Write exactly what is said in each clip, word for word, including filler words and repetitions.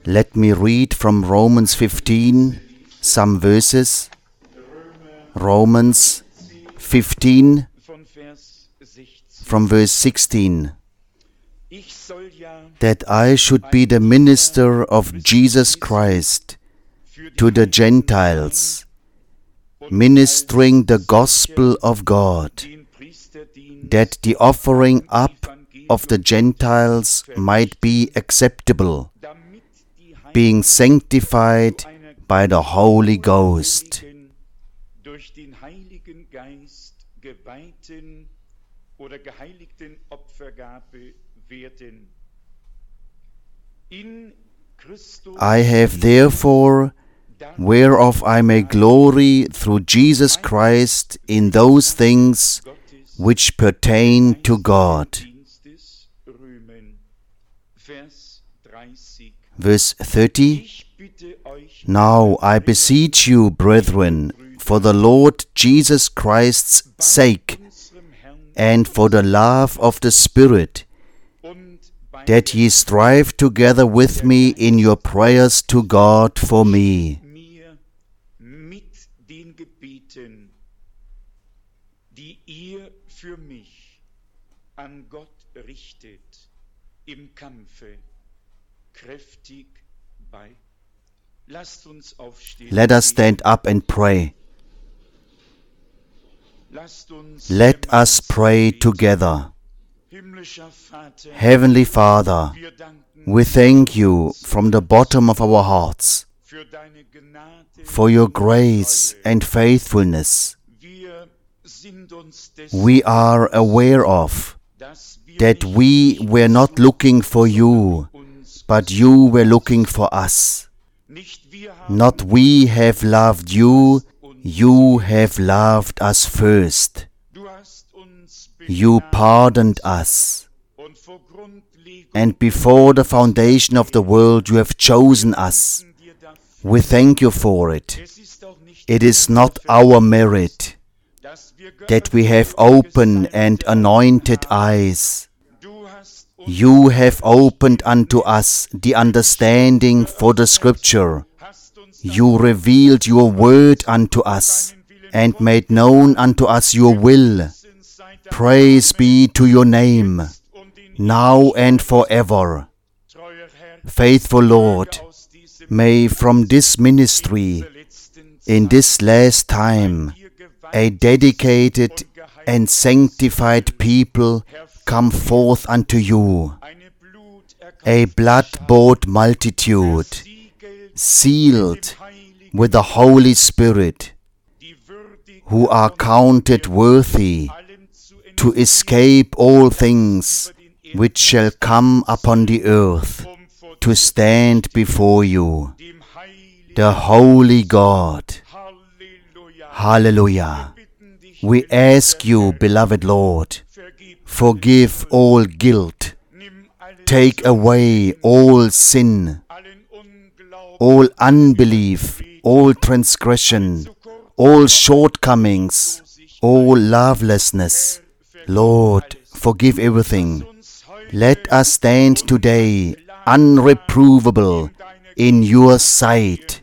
Let me read from Romans fifteen some verses. Romans fifteen from verse sixteen. That I should be the minister of Jesus Christ to the Gentiles, ministering the gospel of God, that the offering up of the Gentiles might be acceptable, being sanctified by the Holy Ghost. I have therefore, whereof I may glory through Jesus Christ in those things which pertain to God. Verse thirty. Now I beseech you, brethren, for the Lord Jesus Christ's sake, and for the love of the Spirit, that ye strive together with me in your prayers to God for me. Let us stand up and pray. Let us pray together. Heavenly Father, we thank you from the bottom of our hearts for your grace and faithfulness. We are aware of that we were not looking for you, but you were looking for us. Not we have loved you, you have loved us first. You pardoned us, and before the foundation of the world you have chosen us. We thank you for it. It is not our merit that we have open and anointed eyes. You have opened unto us the understanding for the Scripture. You revealed your word unto us, and made known unto us your will. Praise be to your name, now and forever. Faithful Lord, may from this ministry, in this last time, a dedicated and sanctified people come forth unto you, a blood-bought multitude, sealed with the Holy Spirit, who are counted worthy to escape all things which shall come upon the earth, to stand before you, the holy God. Hallelujah. We ask you, beloved Lord, forgive all guilt, take away all sin, all unbelief, all transgression, all shortcomings, all lovelessness. Lord, forgive everything. Let us stand today unreprovable in your sight.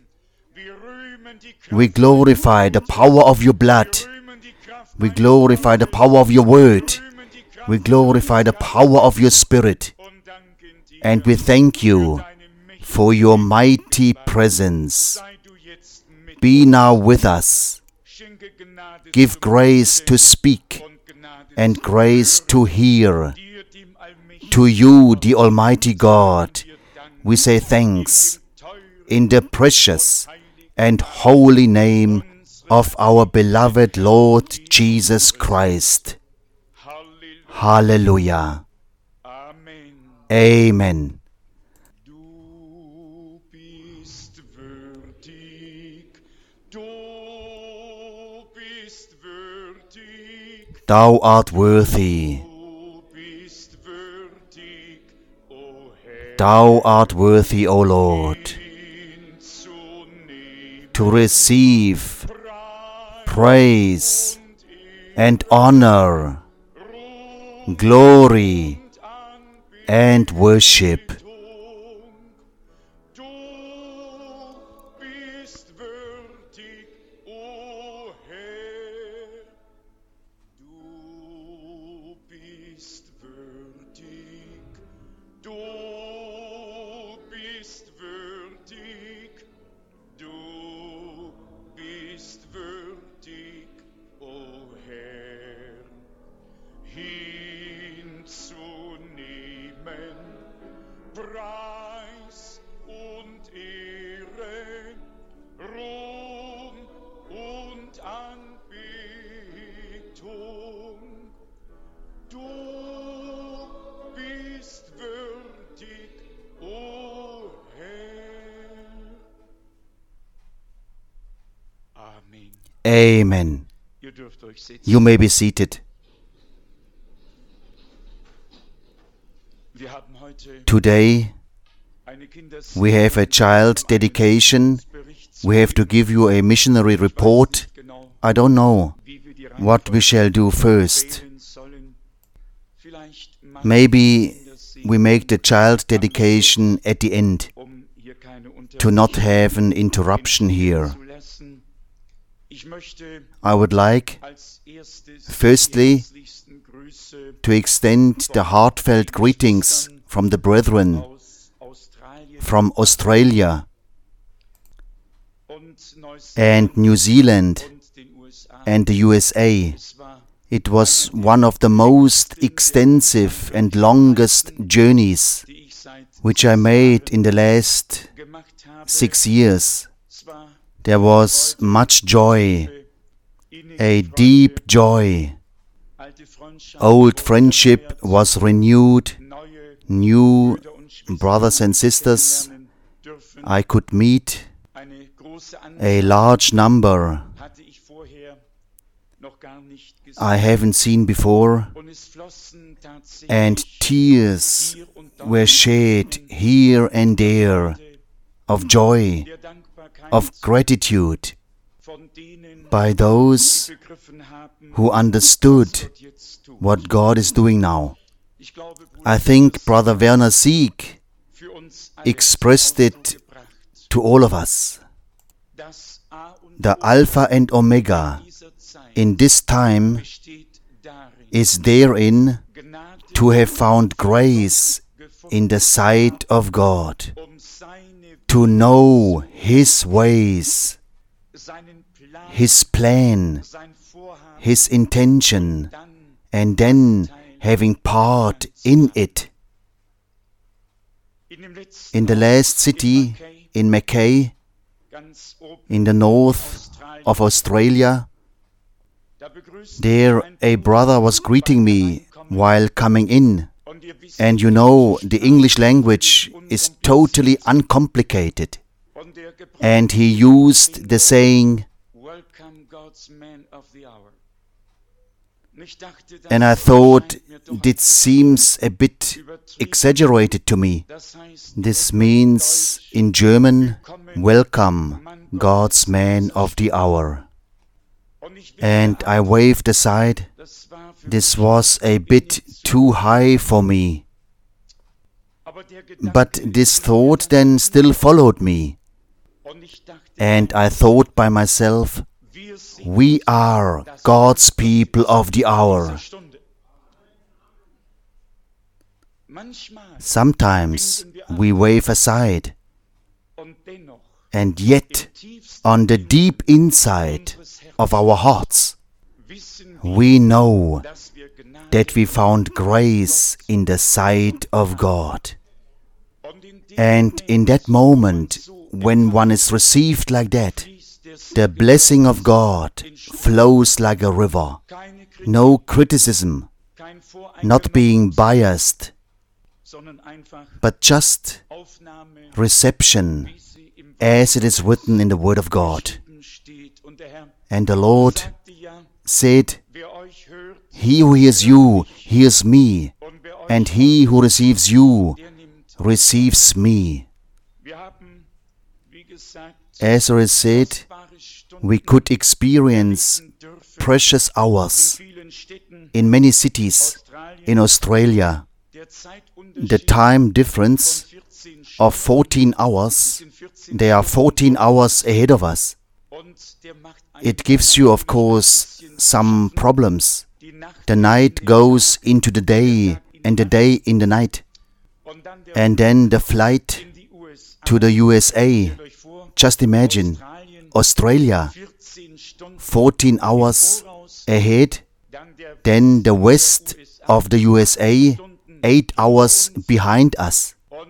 We glorify the power of your blood. We glorify the power of your word. We glorify the power of your Spirit. And we thank you for your mighty presence. Be now with us. Give grace to speak and grace to hear. To you, the Almighty God, we say thanks in the precious and holy name of our beloved Lord Jesus Christ. Hallelujah. Amen. Thou art worthy. Thou art worthy, O Lord, to receive praise and honor, glory and worship. Preis und Ehre, Ruhm und Anbetung. Du bist würdig, o Herr. Amen. Amen. Ihr dürft euch setzen. You may be seated. Wir haben heute Today eine Kinders- we have a child dedication. We have to give you a missionary report. genau, I don't know wie wir die what we shall do first. wählen sollen. Vielleicht machen Maybe wir das, we make the child dedication at the end um hier keine to not Unterbrechung have an interruption here. zu lassen. Ich möchte I would like als erstes Firstly, die herzlichsten Grüße to extend the heartfelt greetings from the brethren aus Australien from Australia und Neuseeland and New Zealand und den U S A. and the U S A. Es war It was one of the most extensive and longest journeys die ich seit which I made in the last gemacht habe. six years. Es war There was much joy, innige a Freude, deep joy. alte Freundschaft, Old friendship was renewed, neue new Brüder und Schwestern brothers and sisters kennenlernen dürfen. I could meet, Eine große a Anzahl large number hatte ich vorher noch gar nicht gesehen. I haven't seen before, Und es flossen tatsächlich and tears hier und da were shed here and there of joy, der Dankbarkeit of gratitude von denen, by those die begriffen haben, who understood Gott jetzt tut. what God is doing now. Ich glaube, Bruder, I think Brother Werner Sieg für uns alle expressed zum it Ausdruck gebracht, to all of us. das A und The O Alpha and Omega dieser Zeit in this time besteht darin, is therein Gnade to have found grace in the sight of God, um seine, to know His ways, seinen Plan, His plan, sein Vorhaben, His intention, dann and then having part in it. in dem letzten In the last city, in Mackay, ganz oben in the north Australien, of Australia, da begrüßt there a brother was greeting me while coming in. und ihr wisst, And you know, the English language is totally uncomplicated. und der Gebrauch And he used the saying, Welcome God's man of the hour. Und ich dachte, das and I thought, scheint mir doch this seems a bit exaggerated to me. das heißt, This means in German, welcome, God's man of the hour. und ich bin And I waved aside. das war für This was a bit too high for me. aber der Gedanke, But this thought then still followed me. und ich dachte, And I thought by myself, wir sind we are God's people of the hour. dieser Stunde. Manchmal Sometimes we wave aside, und dennoch and yet tiefst on the deep inside of our hearts, wissen we know dass wir Gnade that we found grace in the sight of God. und in dem And in that moment, when one is received like that, fließt der the blessing of God flows like a river. keine Kritik, No criticism, kein not being biased, sondern einfach but just Aufnahme, reception wie sie im as it is written in the Word of God. Worten steht. Und der Herr And the Lord sagte ja, said, wer euch hört he who hears you hears me, und wer euch and he who receives you der nimmt. receives me. Wir haben, wie gesagt, As it is said, kostbare Stunden we could experience erleben dürfen precious in hours vielen Städten in many cities Australiens. in Australia. Der The Zeitunterschied time difference von vierzehn of Stunden fourteen hours, sind vierzehn they are fourteen hours ahead of us. und der macht It gives you, of course, some problems. die Nacht The night goes into the day and the day in the night. und dann der And then the flight in die U S A. to the U S A. Stellt euch vor, Just imagine, Australien Australia, vierzehn Stunden fourteen hours voraus, ahead, dann der then the west of the U S A, eight hours behind us. und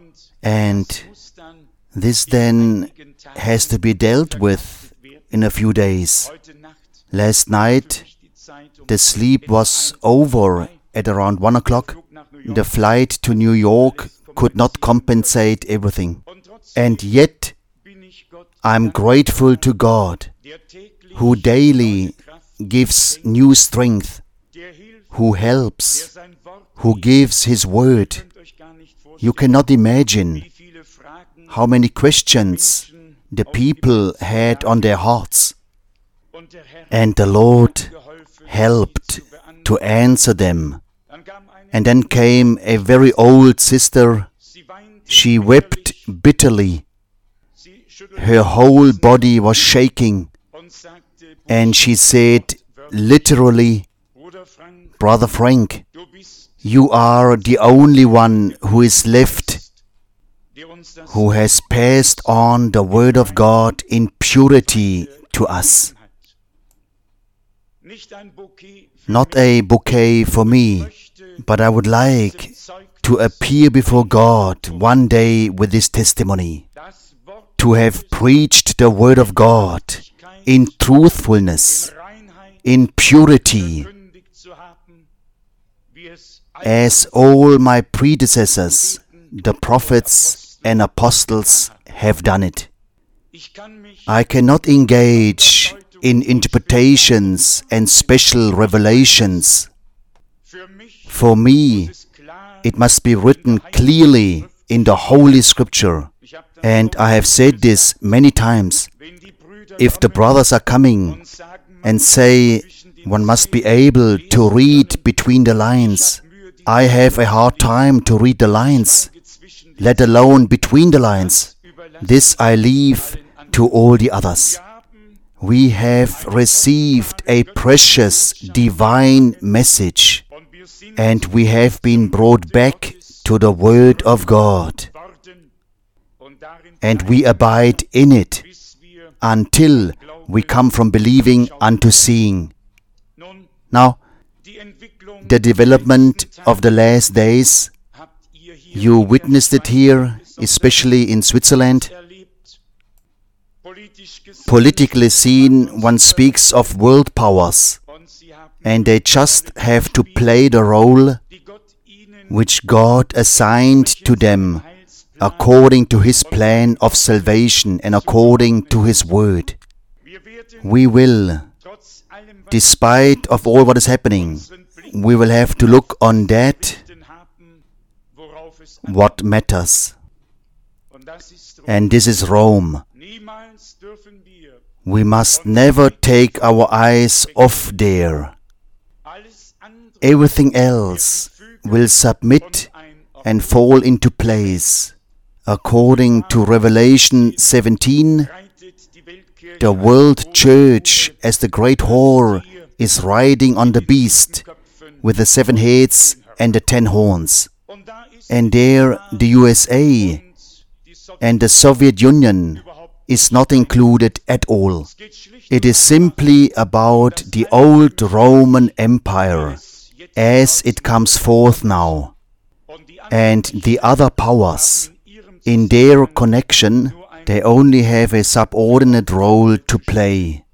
And this then has to be dealt with in a few days. Last night, the sleep was over at around one o'clock. The flight to New York could not compensate everything. And yet, I'm grateful to God, who daily gives new strength, who helps, who gives His word. You cannot imagine how many questions the people had on their hearts. And the Lord helped to answer them. And then came a very old sister. She wept bitterly. Her whole body was shaking. And she said, literally, Brother Frank, you are the only one who is left, who has passed on the Word of God in purity to us. Not a bouquet for me, but I would like to appear before God one day with this testimony, to have preached the Word of God in truthfulness, in purity, as all my predecessors, the prophets and apostles, have done it. I cannot engage in interpretations and special revelations. For me, it must be written clearly in the Holy Scripture. And I have said this many times. If the brothers are coming and say one must be able to read between the lines, I have a hard time to read the lines, let alone between the lines. This I leave to all the others. We have received a precious divine message, and we have been brought back to the Word of God. And we abide in it until we come from believing unto seeing. Now, the development of the last days, you witnessed it here, especially in Switzerland. Politically seen, one speaks of world powers, and they just have to play the role which God assigned to them according to His plan of salvation and according to His word. We will, despite of all what is happening, we will have to look on that what matters. And this is Rome. We must never take our eyes off there. Everything else will submit and fall into place. According to Revelation seventeen, the world church as the great whore is riding on the beast with the seven heads and the ten horns. And there the U S A and the Soviet Union is not included at all. It is simply about the old Roman Empire as it comes forth now. And the other powers, in their connection, they only have a subordinate role to play.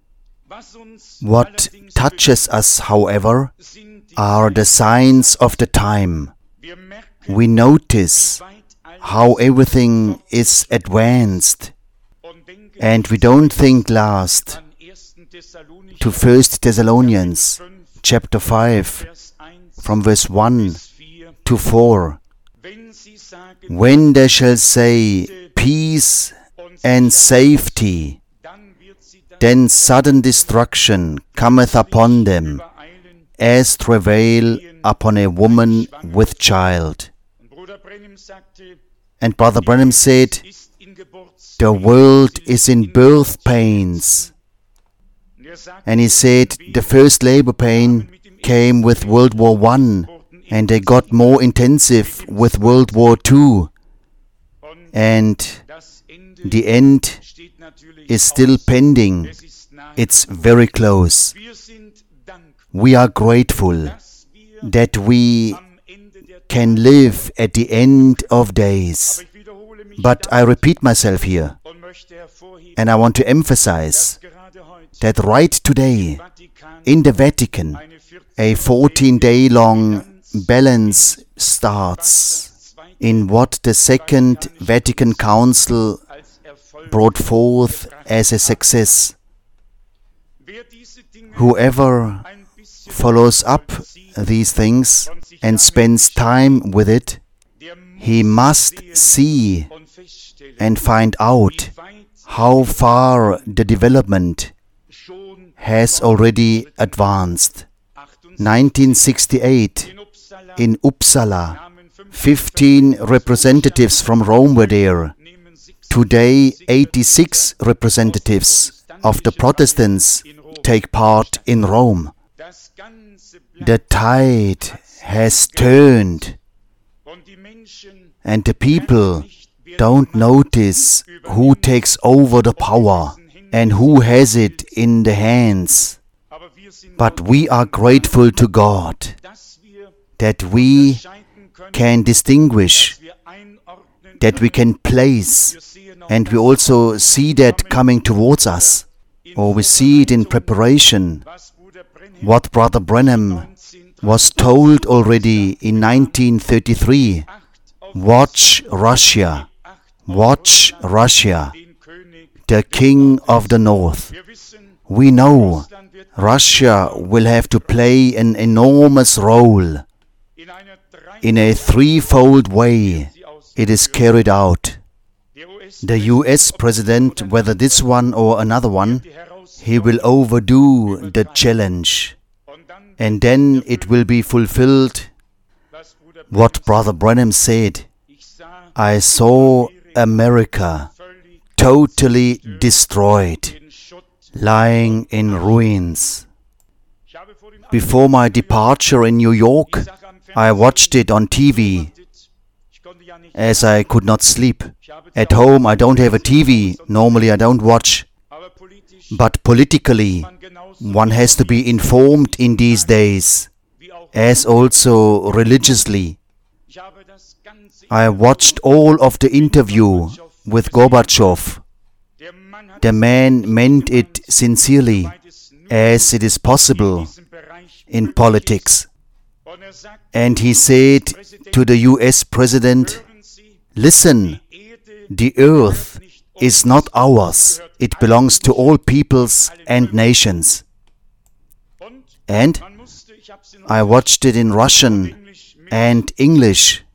What touches us, however, are the signs of the time. We notice how everything is advanced, and we don't think last to First Thessalonians chapter five, from verse one to four. When they shall say peace and safety, then sudden destruction cometh upon them, as travail upon a woman with child. And Brother Branham said, the world is in birth pains. And he said the first labor pain came with World War One, and they got more intensive with World War Two. And the end is still pending. It's very close. We are grateful that we can live at the end of days. But I repeat myself here, and I want to emphasize that right today, in the Vatican, a fourteen-day-long balance starts in what the Second Vatican Council brought forth as a success. Whoever follows up these things and spends time with it, he must see and find out how far the development has already advanced. nineteen sixty-eight, in Uppsala, fifteen representatives from Rome were there. Today, eighty-six representatives of the Protestants take part in Rome. The tide has turned, and the people don't notice who takes over the power and who has it in the hands. But we are grateful to God that we can distinguish, that we can place, and we also see that coming towards us, or we see it in preparation. What Brother Branham was told already in nineteen thirty-three, watch Russia, watch Russia, the king of the north. We know Russia will have to play an enormous role. In a threefold way it is carried out. The U S President, whether this one or another one, he will overdo the challenge. And then it will be fulfilled what Brother Branham said. I saw America totally destroyed, lying in ruins. Before my departure in New York, I watched it on T V, as I could not sleep. At home I don't have a T V, normally I don't watch. But politically, one has to be informed in these days, as also religiously. I watched all of the interview with Gorbachev. The man meant it sincerely, as it is possible in politics. And he said to the U S President, listen, the earth is not ours. It belongs to all peoples and nations. And I watched it in Russian and English.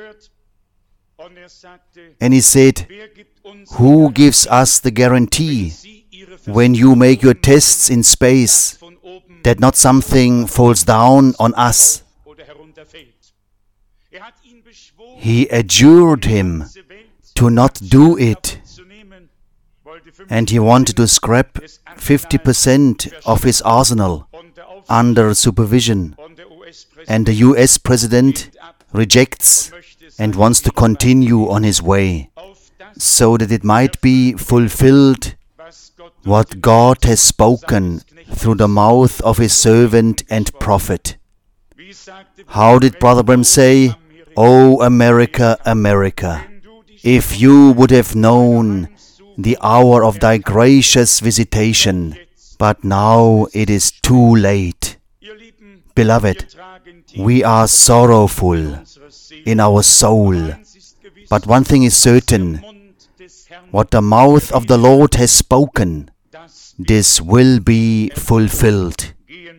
And he said, who gives us the guarantee when you make your tests in space that not something falls down on us? He adjured him to not do it, and he wanted to scrap fifty percent of his arsenal under supervision. And the U S President rejects and wants to continue on his way, so that it might be fulfilled what God has spoken through the mouth of His servant and prophet. How did Brother Branham say, "O America, America, if you would have known the hour of thy gracious visitation, but now it is too late." Beloved, we are sorrowful in our soul, but one thing is certain: what the mouth of the Lord has spoken, this will be fulfilled.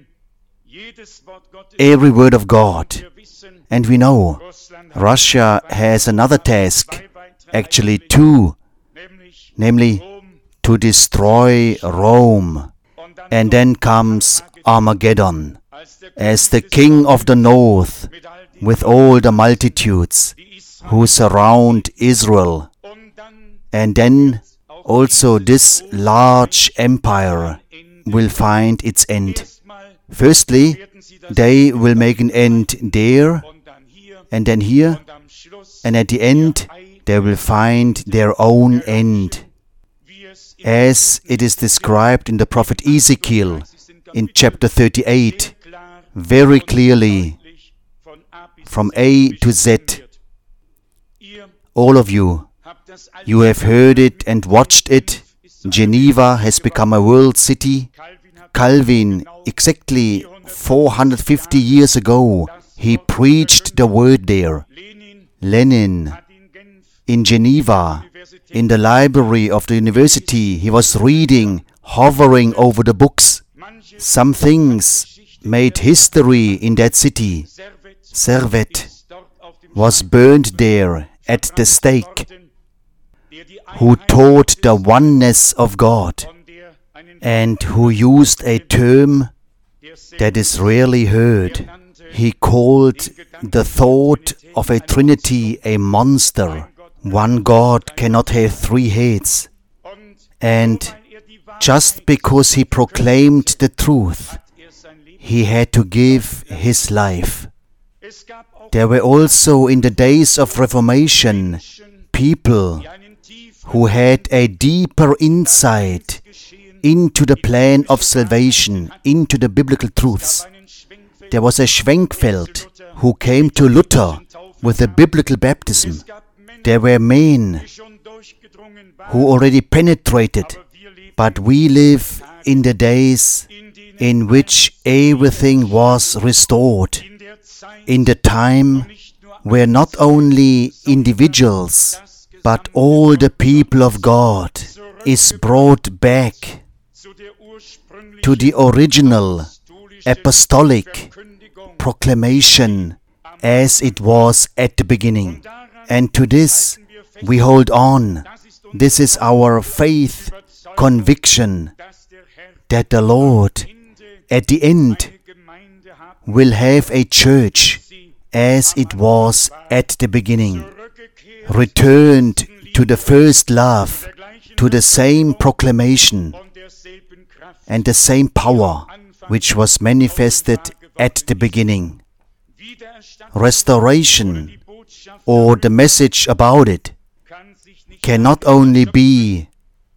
Every word of God. And we know Russia has another task, actually two, namely to destroy Rome. And then comes Armageddon, as the king of the north, with all the multitudes who surround Israel. And then also this large empire will find its end. Firstly, they will make an end there, and then here, and at the end, they will find their own end. As it is described in the prophet Ezekiel, in chapter thirty-eight, very clearly, from A to Z, all of you You have heard it and watched it. Geneva has become a world city. Calvin, exactly four hundred fifty years ago, he preached the word there. Lenin, in Geneva, in the library of the university, he was reading, hovering over the books. Some things made history in that city. Servet was burned there at the stake, who taught the oneness of God and who used a term that is rarely heard. He called the thought of a Trinity a monster. One God cannot have three heads. And just because he proclaimed the truth, he had to give his life. There were also in the days of Reformation people who had a deeper insight into the plan of salvation, into the biblical truths. There was a Schwenkfeld who came to Luther with a biblical baptism. There were men who already penetrated, but we live in the days in which everything was restored, in the time where not only individuals, but all the people of God is brought back to the original apostolic proclamation as it was at the beginning. And to this we hold on. This is our faith conviction that the Lord at the end will have a church as it was at the beginning, returned to the first love, to the same proclamation and the same power which was manifested at the beginning. Restoration, or the message about it, cannot only be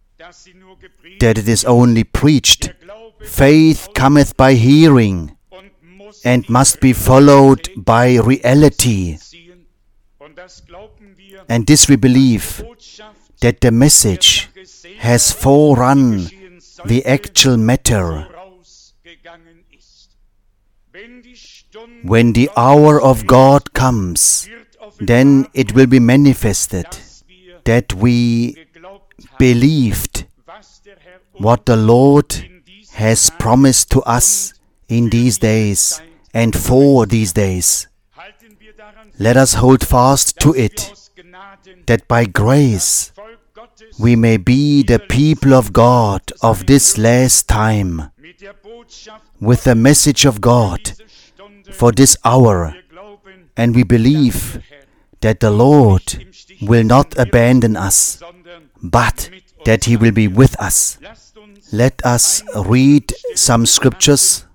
that it is only preached. Faith cometh by hearing and must be followed by reality. And this we believe, that the message has forerun the actual matter. When the hour of God comes, then it will be manifested that we believed what the Lord has promised to us in these days and for these days. Let us hold fast to it, that by grace we may be the people of God of this last time, with the message of God for this hour. And we believe that the Lord will not abandon us, but that He will be with us. Let us read some scriptures.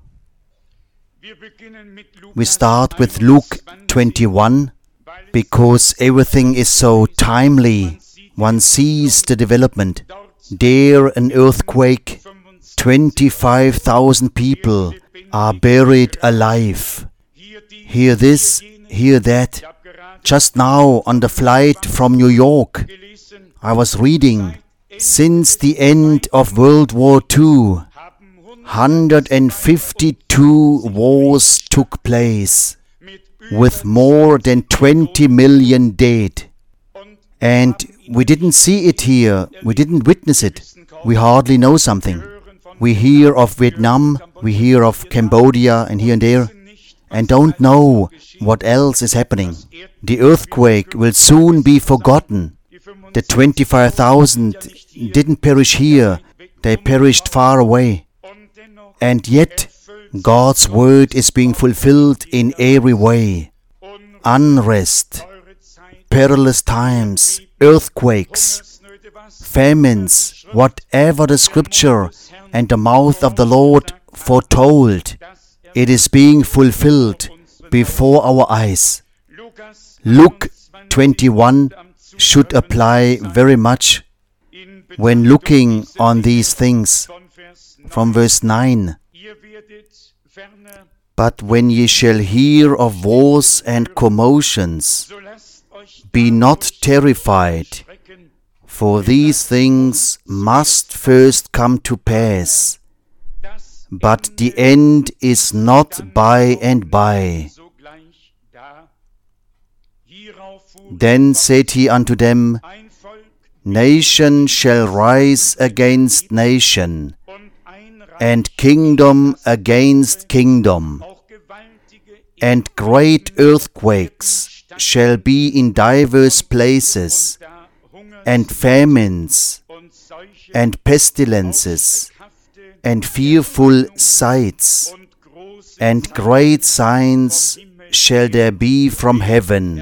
We start with Luke twenty-one, because everything is so timely. One sees the development. There an earthquake, twenty-five thousand people are buried alive. Hear this, hear that. Just now on the flight from New York, I was reading, since the end of World War Two, one hundred fifty-two wars took place, with more than twenty million dead. And we didn't see it here, we didn't witness it, we hardly know something. We hear of Vietnam, we hear of Cambodia and here and there, and don't know what else is happening. The earthquake will soon be forgotten. The twenty-five thousand didn't perish here, they perished far away. And yet, God's word is being fulfilled in every way. Unrest, perilous times, earthquakes, famines, whatever the scripture and the mouth of the Lord foretold, it is being fulfilled before our eyes. Luke twenty-one should apply very much when looking on these things. From verse nine, but when ye shall hear of wars and commotions, be not terrified, For these things must first come to pass, but the end is not by and by. Then said he unto them, Nation shall rise against nation, and kingdom against kingdom, and great earthquakes shall be in divers places, and famines, and pestilences, and fearful sights, and great signs shall there be from heaven.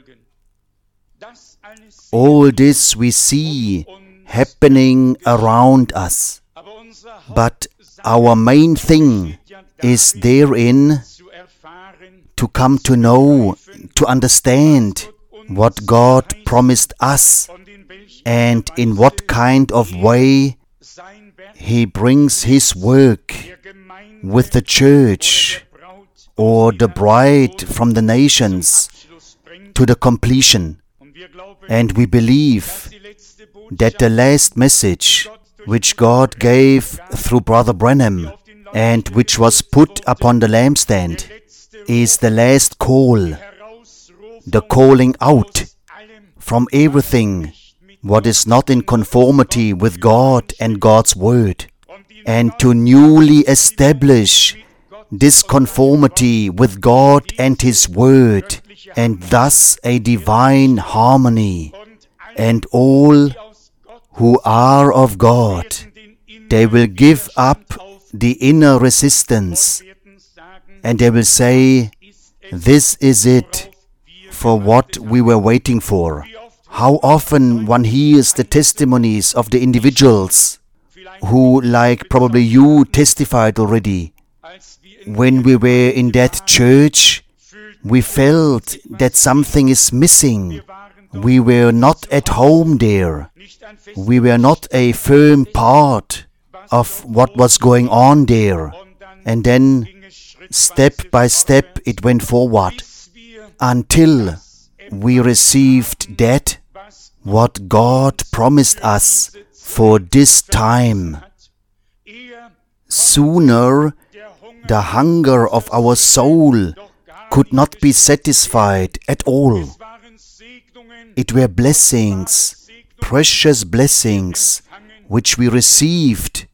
All this we see happening around us, but our main thing is therein to come to know, to understand what God promised us and in what kind of way He brings His work with the church or the bride from the nations to the completion. And we believe that the last message which God gave through Brother Branham and which was put upon the lampstand is the last call, the calling out from everything what is not in conformity with God and God's Word, and to newly establish this conformity with God and His Word, and thus a divine harmony. And all who are of God, they will give up the inner resistance, and they will say, this is it for what we were waiting for. How often one hears the testimonies of the individuals who, like probably you, testified already. When we were in that church, we felt that something is missing. We were not at home there. We were not a firm part of what was going on there. And then, step by step, it went forward until we received that what God promised us for this time. Sooner, the hunger of our soul could not be satisfied at all. It were blessings, precious blessings, which we received.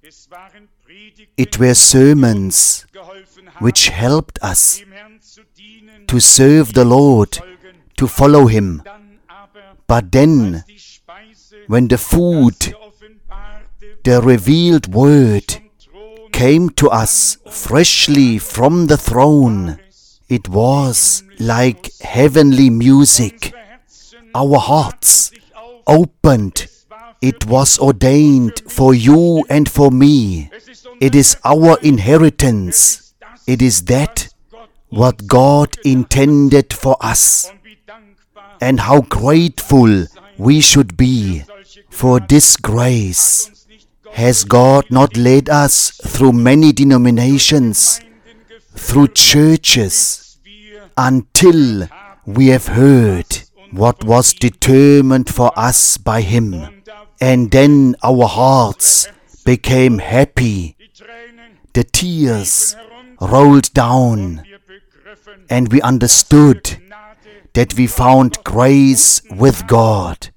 It were sermons which helped us to serve the Lord, to follow Him. But then, when the food, the revealed Word, came to us freshly from the throne, it was like heavenly music. Our hearts opened. It was ordained for you and for me. It is our inheritance. It is that what God intended for us. And how grateful we should be for this grace. Has God not led us through many denominations, through churches, until we have heard what was determined for us by Him? And then our hearts became happy. The tears rolled down, and we understood that we found grace with God.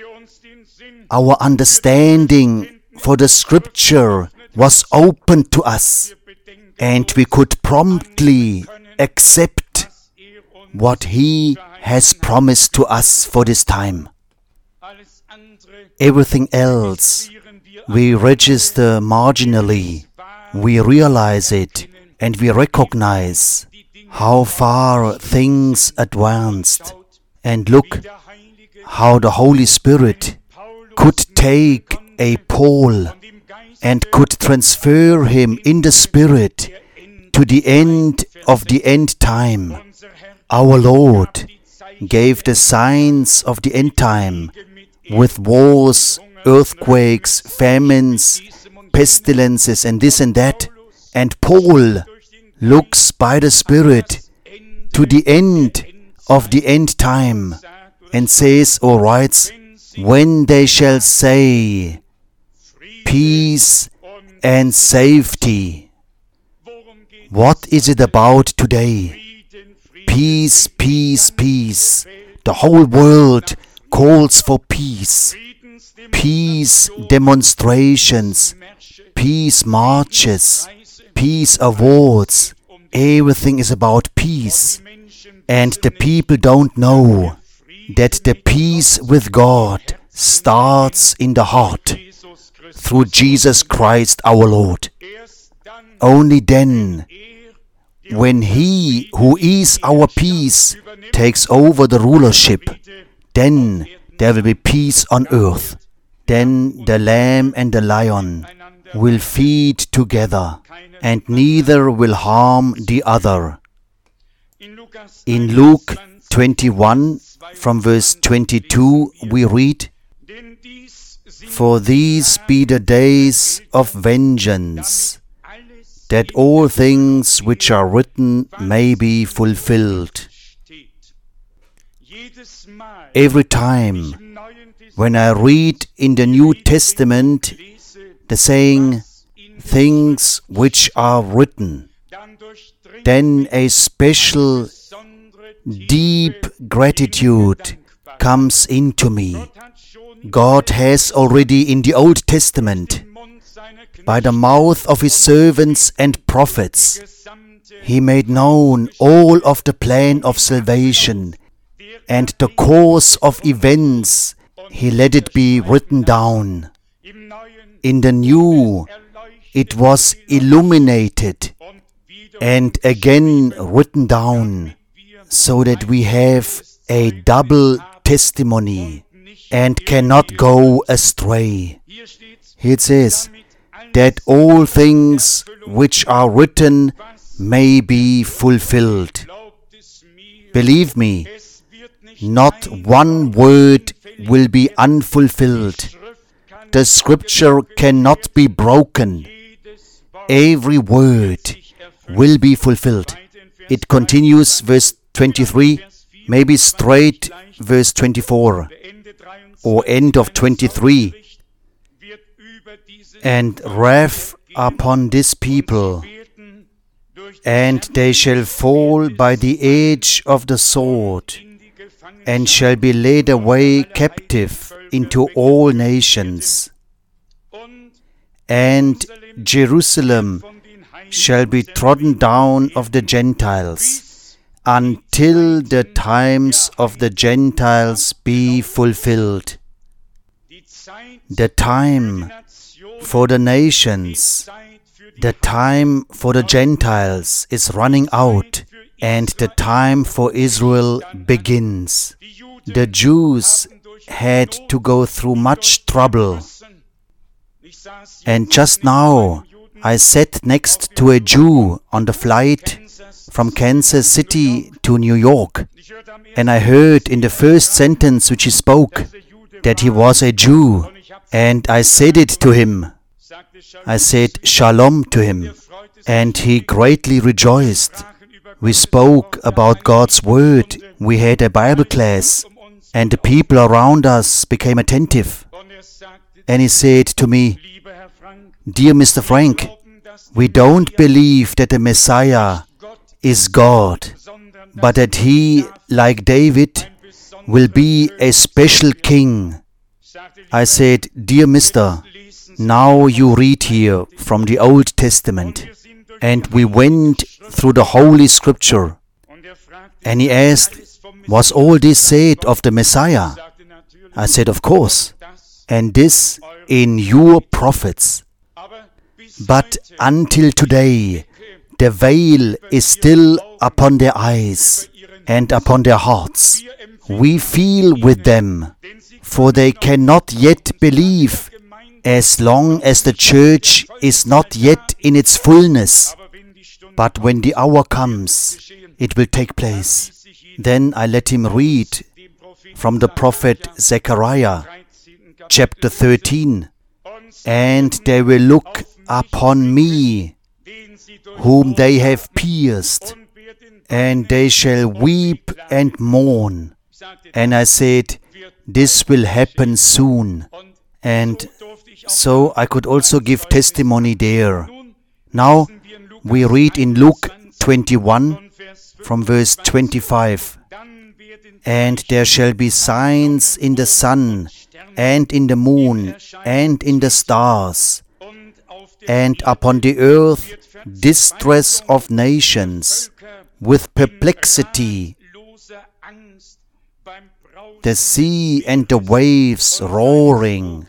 Our understanding for the Scripture was opened to us, and we could promptly accept what He has promised to us for this time. Everything else we register marginally. We realize it, and we recognize how far things advanced. And look how the Holy Spirit could take a Paul and could transfer him in the Spirit to the end of the end time. Our Lord gave the signs of the end time with wars, earthquakes, famines, pestilences, and this and that. And Paul looks by the Spirit to the end of the end time and says or writes, when they shall say, peace and safety. What is it about today? Peace, peace, peace. The whole world calls for peace. Peace demonstrations, peace marches, peace awards. Everything is about peace. And the people don't know that the peace with God starts in the heart through Jesus Christ our Lord. Only then, when He who is our peace takes over the rulership, then there will be peace on earth. Then the lamb and the lion will feed together, and neither will harm the other. In Luke twenty-one, from verse twenty-two, we read, For these be the days of vengeance, that all things which are written may be fulfilled. Every time when I read in the New Testament the saying, things which are written, then a special, deep gratitude comes into me. God has already in the Old Testament, by the mouth of His servants and prophets, He made known all of the plan of salvation, and the course of events He let it be written down. In the New, it was illuminated and again written down, so that we have a double testimony and cannot go astray. Here it says, that all things which are written may be fulfilled. Believe me, not one word will be unfulfilled. The scripture cannot be broken. Every word will be fulfilled. It continues, verse twenty-three, maybe straight verse twenty-four, or end of twenty-three. And wrath upon this people, and they shall fall by the edge of the sword, and shall be led away captive into all nations. And Jerusalem shall be trodden down of the Gentiles, until the times of the Gentiles be fulfilled. The time for the nations, the time for the Gentiles is running out, and the time for Israel begins. The Jews had to go through much trouble. And just now, I sat next to a Jew on the flight from Kansas City to New York, and I heard in the first sentence which he spoke that he was a Jew, and I said it to him. I said shalom to him, and he greatly rejoiced. We spoke about God's Word, we had a Bible class, and the people around us became attentive. And he said to me, Dear Mister Frank, we don't believe that the Messiah is God, but that He, like David, will be a special king. I said, Dear Mister, now you read here from the Old Testament. And we went through the Holy Scripture. And he asked, was all this said of the Messiah? I said, of course. And this in your prophets. But until today, the veil is still upon their eyes and upon their hearts. We feel with them, for they cannot yet believe as long as the church is not yet in its fullness. But when the hour comes, it will take place. Then I let him read from the prophet Zechariah, chapter thirteen. And they will look upon me, whom they have pierced, and they shall weep and mourn. And I said, this will happen soon. And so I could also give testimony there. Now we read in Luke twenty-one from verse twenty-five. And there shall be signs in the sun, and in the moon, and in the stars, and upon the earth distress of nations, with perplexity, the sea and the waves roaring.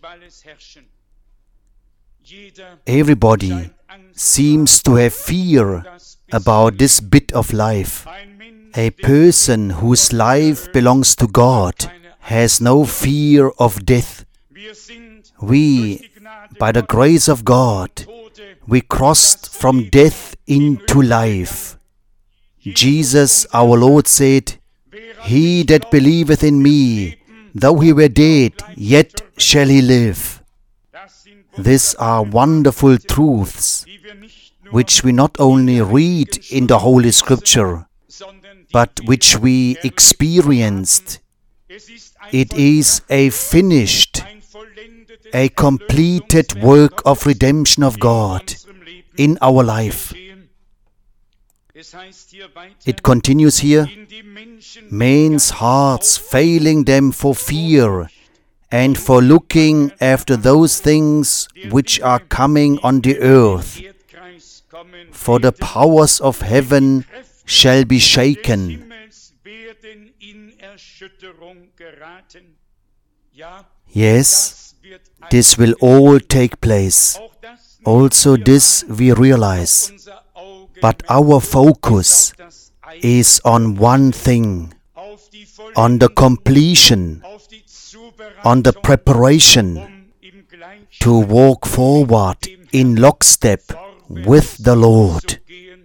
Everybody seems to have fear about this bit of life. A person whose life belongs to God has no fear of death. We, by the grace of God, we crossed from death into life. Jesus, our Lord, said, "He that believeth in me, though he were dead, yet shall he live." These are wonderful truths, which we not only read in the Holy Scripture, but which we experienced. It is a finished, a completed work of redemption of God in our life. It continues here, men's hearts failing them for fear and for looking after those things which are coming on the earth. For the powers of heaven shall be shaken. Yes, this will all take place. Also this we realize. But our focus is on one thing, on the completion, on the preparation to walk forward in lockstep with the Lord,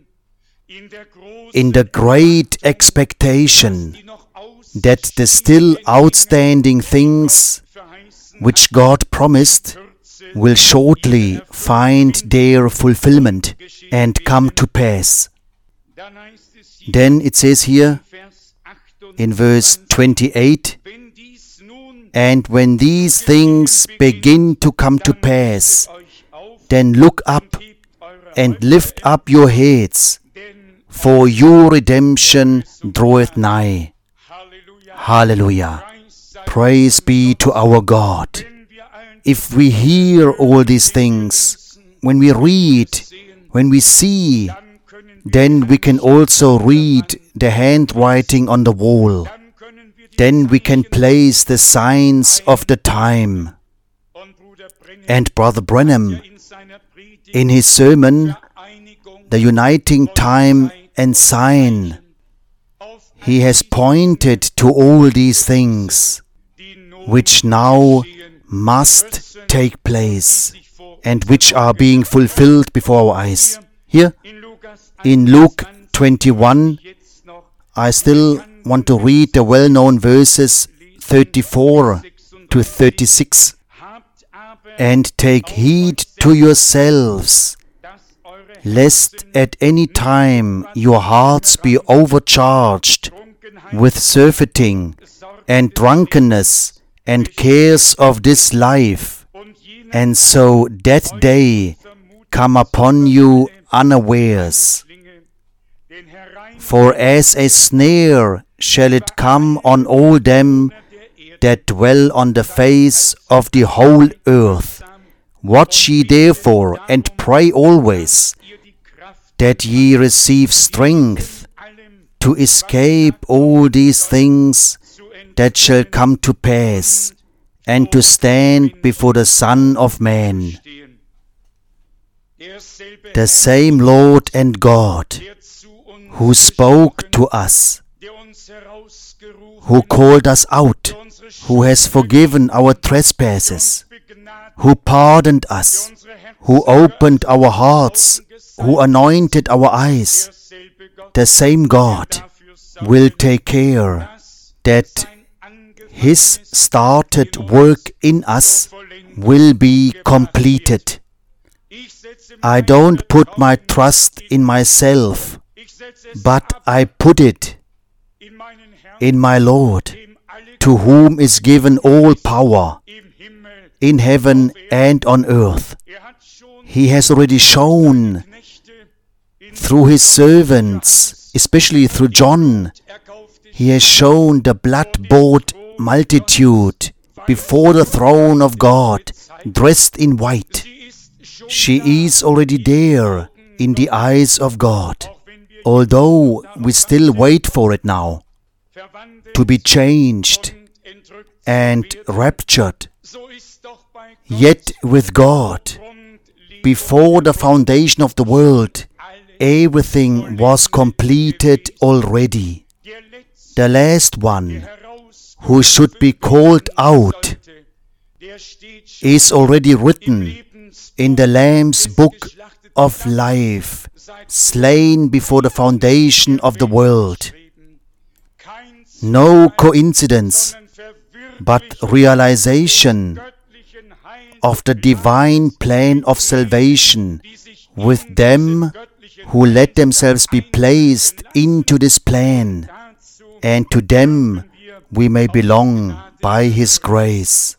in the great expectation that the still outstanding things which God promised will shortly find their fulfillment and come to pass. Then it says here in verse twenty-eight, "And when these things begin to come to pass, then look up and lift up your heads, for your redemption draweth nigh." Hallelujah! Praise be to our God. If we hear all these things, when we read, when we see, then we can also read the handwriting on the wall. Then we can place the signs of the time. And Brother Branham, in his sermon, The Uniting Time and Sign, he has pointed to all these things, which now must take place and which are being fulfilled before our eyes. Here, in Luke twenty-one, I still want to read the well-known verses thirty-four to thirty-six. "And take heed to yourselves, lest at any time your hearts be overcharged with surfeiting and drunkenness and cares of this life, and so that day come upon you unawares. For as a snare shall it come on all them that dwell on the face of the whole earth. Watch ye therefore, and pray always, that ye receive strength to escape all these things that shall come to pass, and to stand before the Son of Man." The same Lord and God, who spoke to us, who called us out, who has forgiven our trespasses, who pardoned us, who opened our hearts, who anointed our eyes, the same God will take care that His started work in us will be completed. I don't put my trust in myself, but I put it in my Lord, to whom is given all power in heaven and on earth. He has already shown through his servants, especially through John, he has shown the blood-bought multitude before the throne of God, dressed in white. She is already there in the eyes of God, although we still wait for it now, to be changed and raptured. Yet with God, before the foundation of the world, everything was completed already. The last one, who should be called out, is already written in the Lamb's book of life, slain before the foundation of the world. No coincidence, but realization of the divine plan of salvation with them who let themselves be placed into this plan, and to them we may belong by His grace.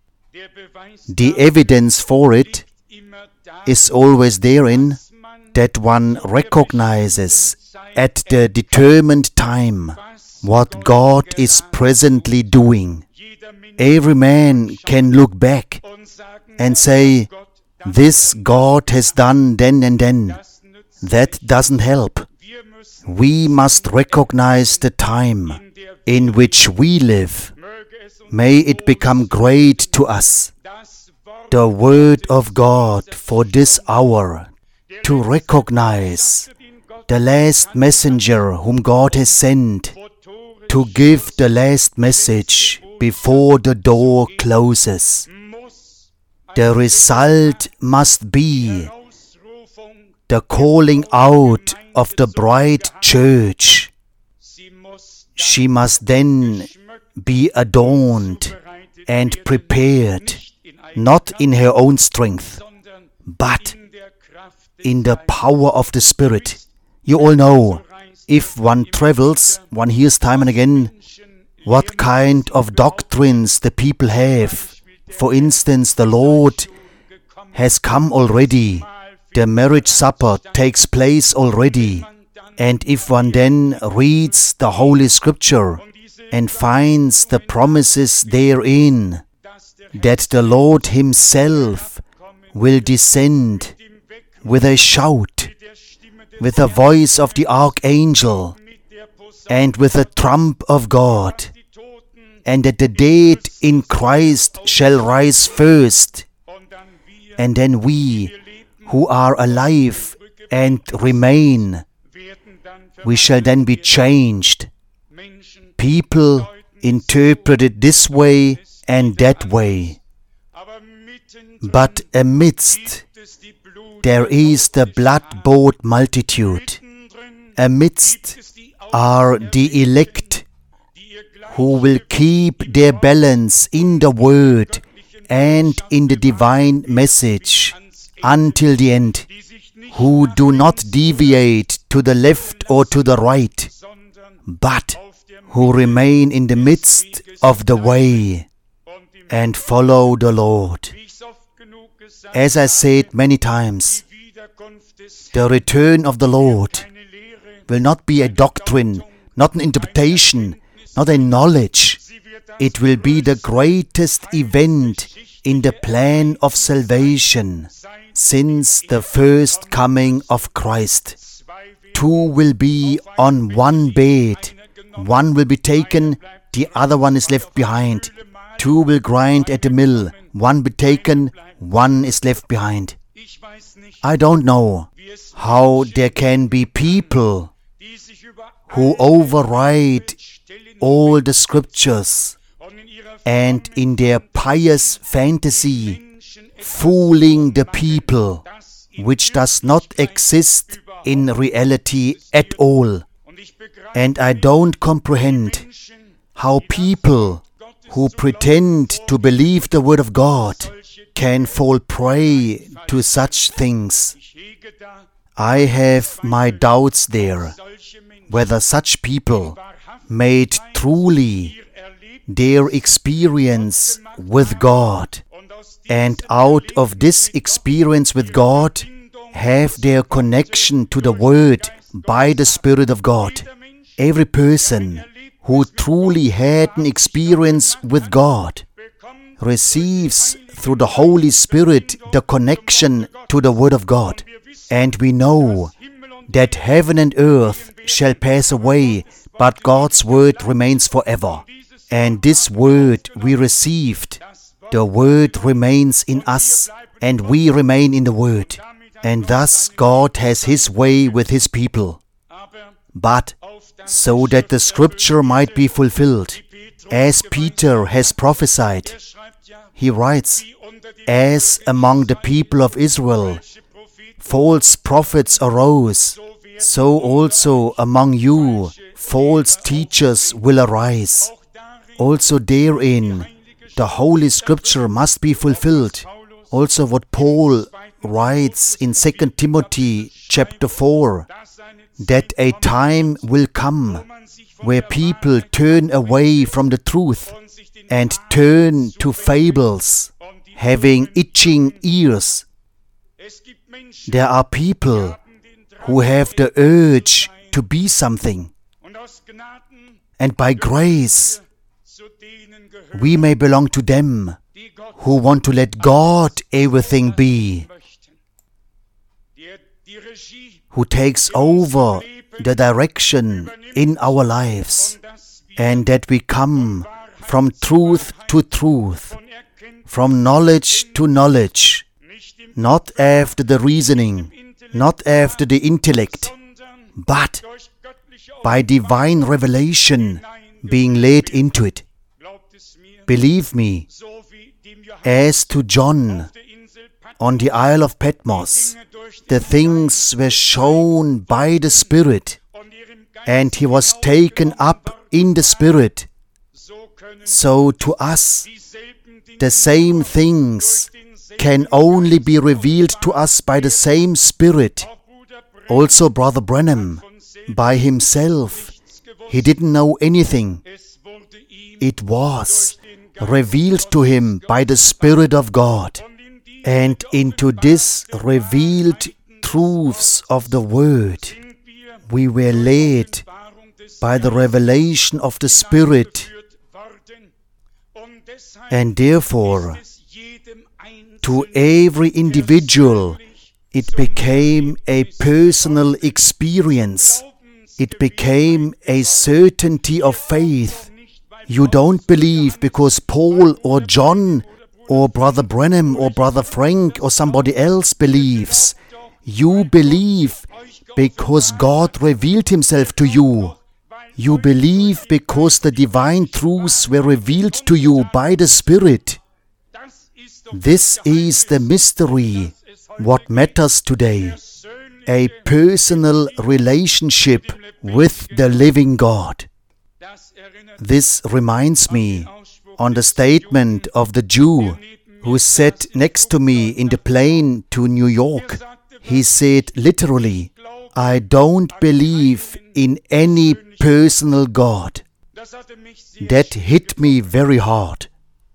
The evidence for it is always therein that one recognizes at the determined time what God is presently doing. Every man can look back and say, this God has done then and then. That doesn't help. We must recognize the time in which we live. May it become great to us, the Word of God for this hour, to recognize the last messenger whom God has sent to give the last message before the door closes. The result must be the calling out of the bride church. She must then be adorned and prepared, not in her own strength, but in the power of the Spirit. You all know, if one travels, one hears time and again what kind of doctrines the people have. For instance, the Lord has come already. The marriage supper takes place already. And if one then reads the Holy Scripture and finds the promises therein, that the Lord Himself will descend with a shout, with the voice of the archangel, and with the trump of God, and that the dead in Christ shall rise first, and then we who are alive and remain, we shall then be changed. People interpret it this way and that way. But amidst there is the blood-bought multitude. Amidst are the elect who will keep their balance in the Word and in the divine message until the end, who do not deviate to the left or to the right, but who remain in the midst of the way and follow the Lord. As I said many times, the return of the Lord will not be a doctrine, not an interpretation, not a knowledge. It will be the greatest event in the plan of salvation since the first coming of Christ. Two will be on one bed. One will be taken, the other one is left behind. Two will grind at the mill. One be taken, one is left behind. I don't know how there can be people who override all the Scriptures and in their pious fantasy fooling the people, which does not exist in reality at all. And I don't comprehend how people who pretend to believe the Word of God can fall prey to such things. I have my doubts there, whether such people made truly their experience with God, and out of this experience with God have their connection to the Word by the Spirit of God. Every person who truly had an experience with God receives through the Holy Spirit the connection to the Word of God. And we know that heaven and earth shall pass away, but God's Word remains forever. And this Word we received, the Word remains in us, and we remain in the Word. And thus God has His way with His people. But so that the Scripture might be fulfilled, as Peter has prophesied, he writes, as among the people of Israel false prophets arose, so also among you false teachers will arise. Also therein the Holy Scripture must be fulfilled. Also what Paul writes in Second Timothy chapter four, that a time will come where people turn away from the truth and turn to fables, having itching ears. There are people who have the urge to be something, and by grace we may belong to them who want to let God everything be, who takes over the direction in our lives, and that we come from truth to truth, from knowledge to knowledge, not after the reasoning, not after the intellect, but by divine revelation being led into it. Believe me, as to John on the Isle of Patmos, the things were shown by the Spirit, and he was taken up in the Spirit. So to us, the same things can only be revealed to us by the same Spirit. Also Brother Branham, by himself, he didn't know anything. It was revealed to him by the Spirit of God. And into this revealed truths of the Word, we were led by the revelation of the Spirit. And therefore, to every individual, it became a personal experience. It became a certainty of faith. You don't believe because Paul or John or Brother Branham or Brother Frank or somebody else believes. You believe because God revealed Himself to you. You believe because the divine truths were revealed to you by the Spirit. This is the mystery, what matters today. A personal relationship with the living God. This reminds me on the statement of the Jew who sat next to me in the plane to New York. He said literally, I don't believe in any personal God. That hit me very hard.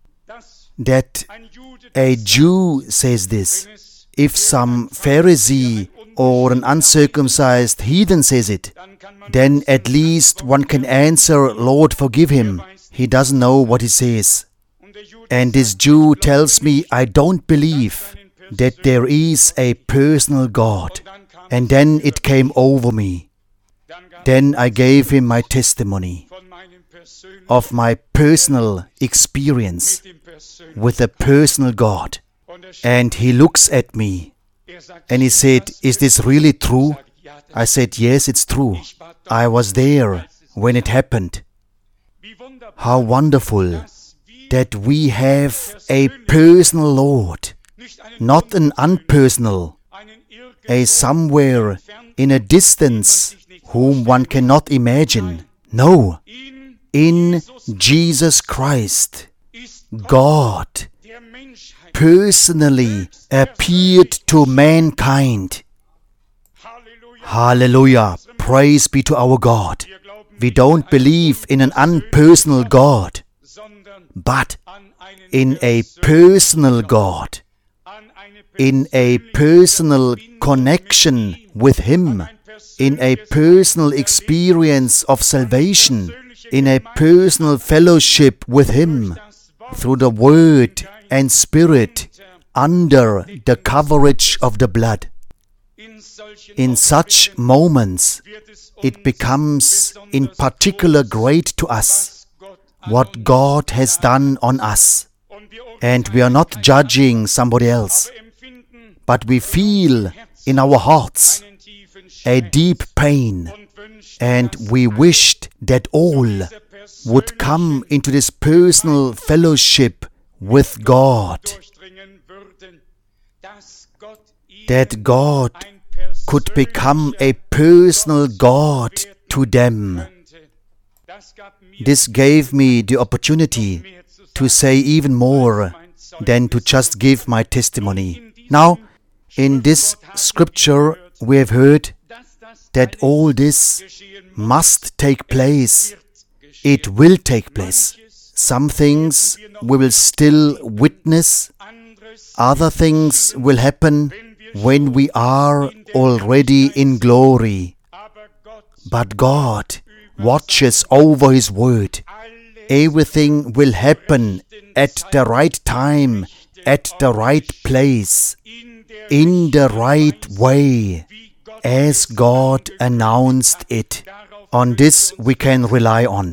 That a Jew says this. If some Pharisee or an uncircumcised heathen says it, then at least one can answer, Lord, forgive him. He doesn't know what he says. And this Jew tells me, I don't believe that there is a personal God. And then it came over me. Then I gave him my testimony of my personal experience with a personal God. And he looks at me and he said, is this really true? I said, yes, it's true. I was there when it happened. How wonderful that we have a personal Lord, not an unpersonal, a somewhere in a distance whom one cannot imagine. No, in Jesus Christ, God personally appeared to mankind. Hallelujah! Praise be to our God. We don't believe in an unpersonal God, but in a personal God, in a personal connection with Him, in a personal experience of salvation, in a personal fellowship with Him, through the Word and Spirit, under the coverage of the blood. In such moments, it becomes in particular great to us what God has done on us. And we are not judging somebody else, but we feel in our hearts a deep pain, and we wished that all would come into this personal fellowship with God, that God could become a personal God to them. This gave me the opportunity to say even more than to just give my testimony. Now, in this scripture, we have heard that all this must take place. It will take place. Some things we will still witness. Other things will happen when we are already in glory. But God watches over His word. Everything will happen at the right time, at the right place, in the right way, as God announced it. On this we can rely on.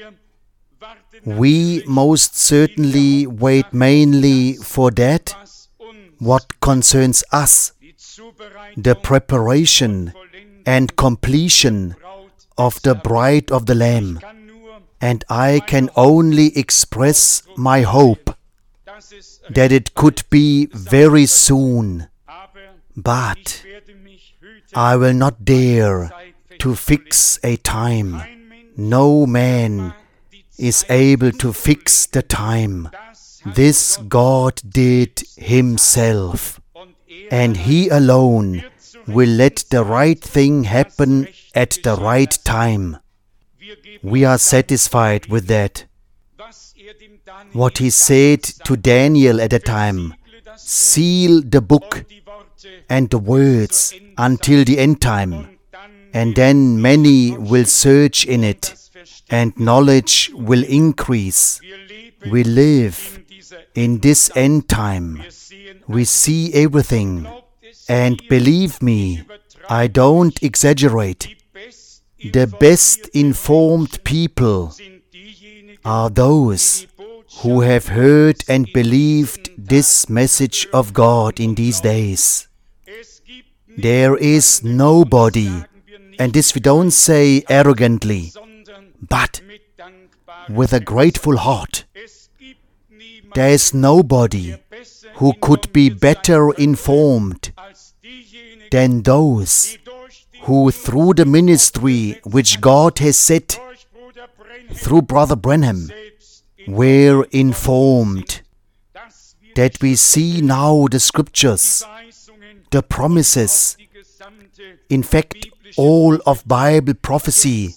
We most certainly wait mainly for that what concerns us, the preparation and completion of the bride of the Lamb. And I can only express my hope that it could be very soon. But I will not dare to fix a time. No man is able to fix the time. This God did Himself, and He alone will let the right thing happen at the right time. We are satisfied with that. What He said to Daniel at the time, seal the book and the words until the end time, and then many will search in it, and knowledge will increase. We live in this end time. We see everything, and believe me, I don't exaggerate. The best informed people are those who have heard and believed this message of God in these days. There is nobody, and this we don't say arrogantly, but with a grateful heart. There is nobody who could be better informed than those who through the ministry which God has set through Brother Branham were informed, that we see now the scriptures, the promises, in fact all of Bible prophecy,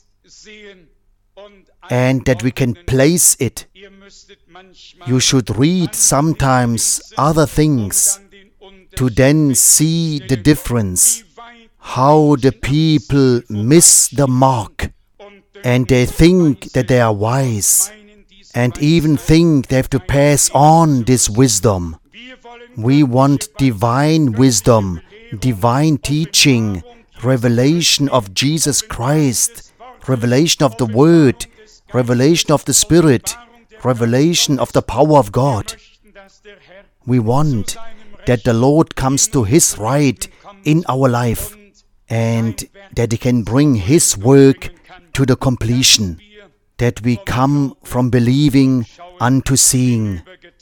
and that we can place it. You should read sometimes other things to then see the difference, how the people miss the mark, and they think that they are wise, and even think they have to pass on this wisdom. We want divine wisdom, divine teaching, revelation of Jesus Christ, revelation of the Word, revelation of the Spirit, revelation of the power of God. We want that the Lord comes to His right in our life, and that He can bring His work to the completion, that we come from believing unto seeing.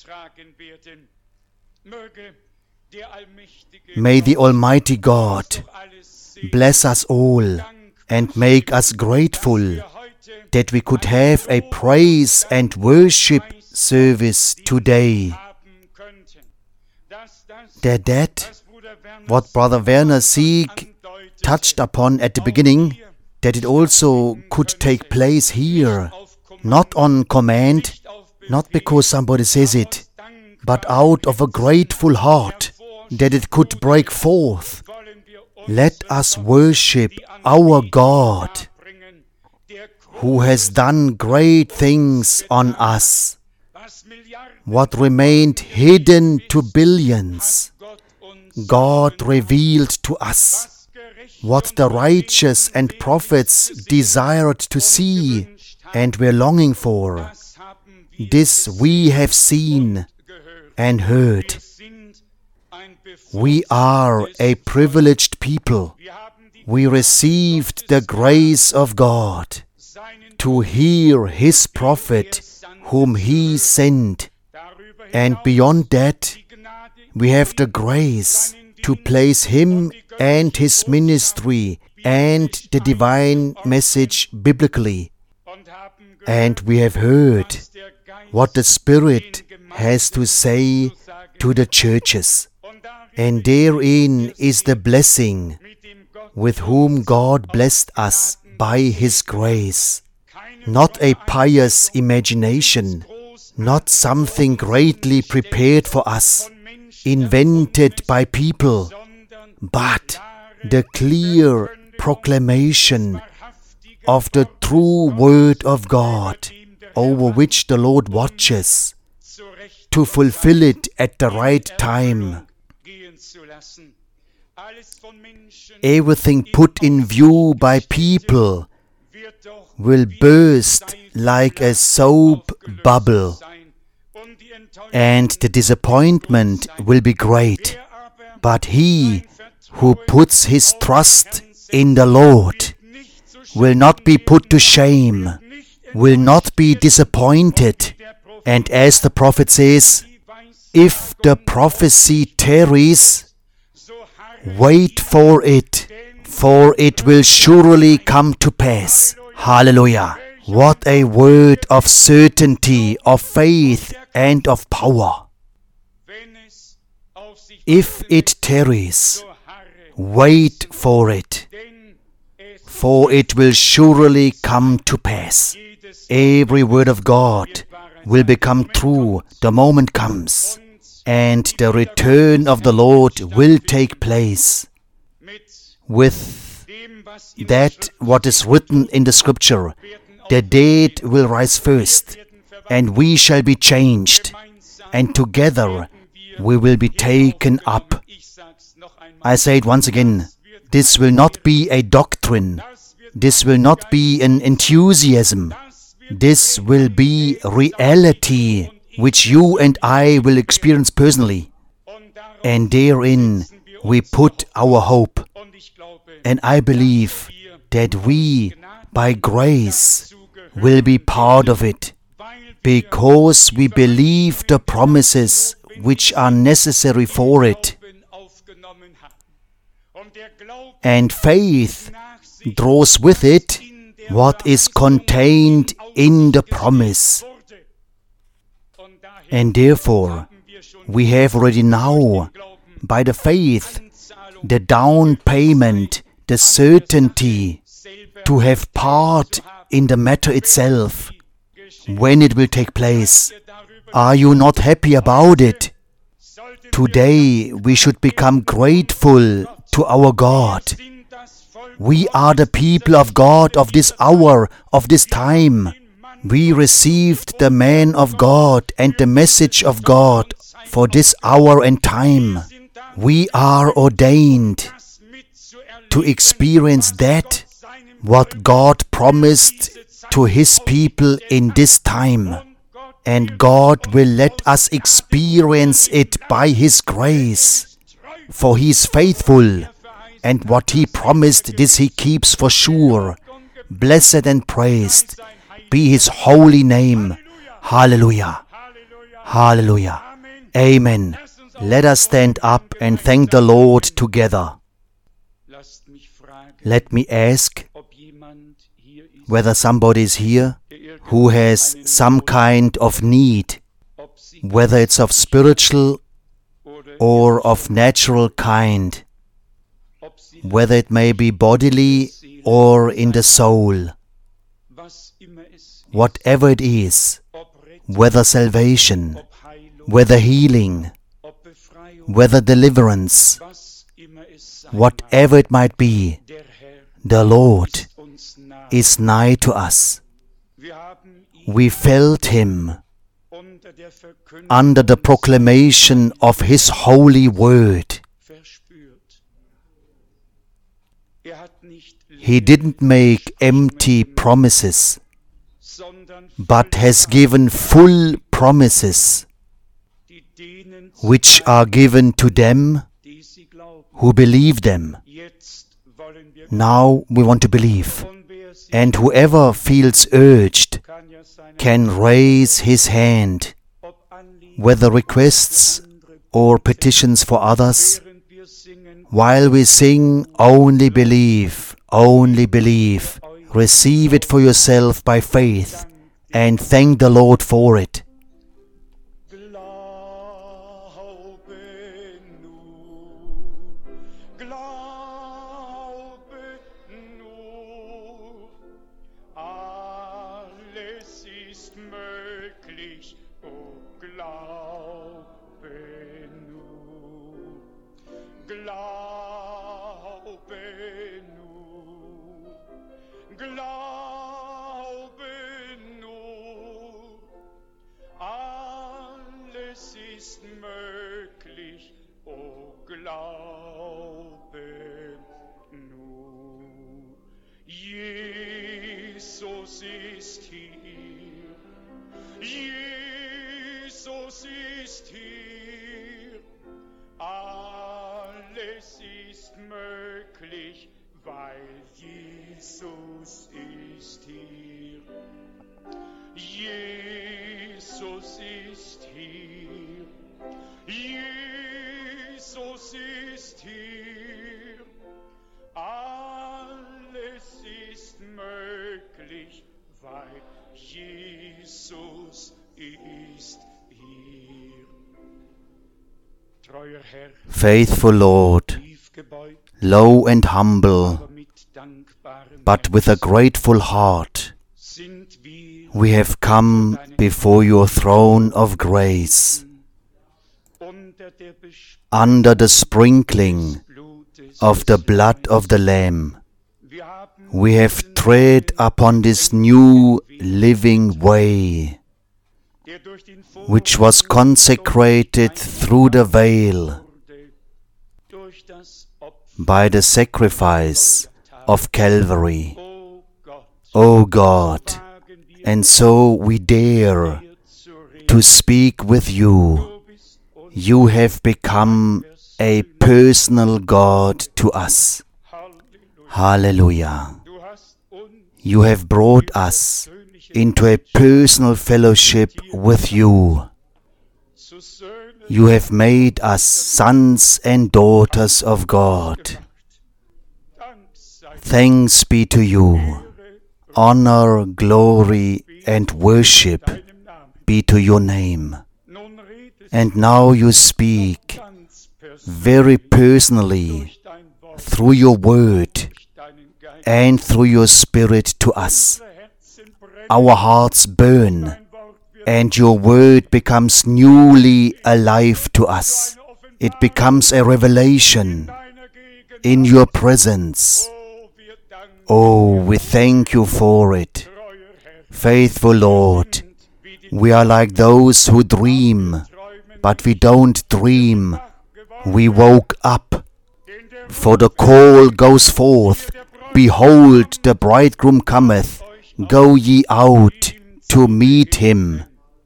May the Almighty God bless us all and make us grateful that we could have a praise and worship service today. That that, what Brother Werner Sieg touched upon at the beginning, that it also could take place here, not on command, not because somebody says it, but out of a grateful heart that it could break forth. Let us worship our God, who has done great things on us. What remained hidden to billions, God revealed to us. What the righteous and prophets desired to see and were longing for, this we have seen and heard. We are a privileged people. We received the grace of God to hear His prophet whom He sent. And beyond that, we have the grace to place Him and His ministry and the divine message biblically. And we have heard what the Spirit has to say to the churches. And therein is the blessing with whom God blessed us by His grace. Not a pious imagination, not something greatly prepared for us, invented by people, but the clear proclamation of the true Word of God, over which the Lord watches, to fulfill it at the right time. Everything put in view by people will burst like a soap bubble, and the disappointment will be great. But he who puts his trust in the Lord will not be put to shame, will not be disappointed. And as the prophet says, if the prophecy tarries, wait for it, for it will surely come to pass. Hallelujah! What a word of certainty, of faith, and of power. If it tarries, wait for it, for it will surely come to pass. Every word of God will become true. The moment comes, and the return of the Lord will take place. With that, what is written in the Scripture, the dead will rise first, and we shall be changed, and together we will be taken up. I say it once again, this will not be a doctrine, this will not be an enthusiasm, this will be reality which you and I will experience personally. And therein we put our hope. And I believe that we, by grace, will be part of it, because we believe the promises which are necessary for it. And faith draws with it what is contained in the promise. And therefore, we have already now, by the faith, the down payment, the certainty to have part in the matter itself, when it will take place. Are you not happy about it? Today we should become grateful to our God. We are the people of God of this hour, of this time. We received the man of God and the message of God for this hour and time. We are ordained to experience that, what God promised to His people in this time. And God will let us experience it by His grace. For He is faithful, and what He promised, this He keeps for sure. Blessed and praised be His holy name. Hallelujah. Hallelujah. Amen. Let us stand up and thank the Lord together. Let me ask whether somebody is here who has some kind of need, whether it's of spiritual or of natural kind, whether it may be bodily or in the soul. Whatever it is, whether salvation, ob Heilung, whether healing, ob Befreiung, whether deliverance, was immer es sein whatever it might be, mag, der Herr the Lord ist uns nah. is nigh to us. Wir haben ihn We felt Him unter der Verkündigung under the proclamation of His holy word. verspürt. Er hat nicht He didn't make empty promises, sondern but has given full promises, die denen, which are given to them die sie glauben. who believe them. Jetzt wollen wir Now we want to believe. und wer sie And whoever feels urged kann ja seine can raise his hand, ob Anliegen whether requests or petitions for others. während wir singen While we sing, only believe, only believe. Receive it for yourself by faith and thank the Lord for it. Glaube nur, glaube nur, alles ist möglich, oh glaube nur, glaube nur, glaube nur, alles ist möglich, oh glaube nur. Jesus ist hier, Jesus ist hier, alles ist möglich, weil Jesus ist hier. Jesus ist hier, Jesus ist hier, alles ist möglich, weil Jesus ist hier. Treuer Herr, Faithful Lord, tief gebeugt, low and humble, aber mit dankbarem but with a grateful heart, sind wir we have come before your throne of grace, unter der Bespannung under the sprinkling Blutes. of the blood of the Lamb. Wir haben We have tread upon this new living way, der durch den which was consecrated through the veil wurde, durch das Opfer, by the sacrifice of Calvary. oh Gott, O God, wagen wir and so we dare dir zu reden. to speak with you. Du bist uns You have become a personal God to us. Halleluja. Hallelujah. Du hast uns You have brought us persönliche into a personal fellowship with you. zu Söhnen You have made us sons and daughters of God. gemacht. Dank sei Thanks be to you. Ehre Honor, glory, and worship deinem Namen. be to your name. Nun redest And now you speak ganz persönlich very personally durch dein Wort, through your word durch deinen Geist. and through your spirit to us. Unsere Herzen brennen, Our hearts burn, dein Wort wird and your word becomes newly alive to us. eine Offenbarung It becomes a revelation deiner Gegenwart. in your presence. Oh, wir danken Oh, we thank you for it. treuer Herr. Faithful Lord, Sind wie die we are like those who dream, Träumen but we don't dream. wach geworden, We woke up, in der for the call goes forth. Behold, the bridegroom cometh. Go ye out to meet him.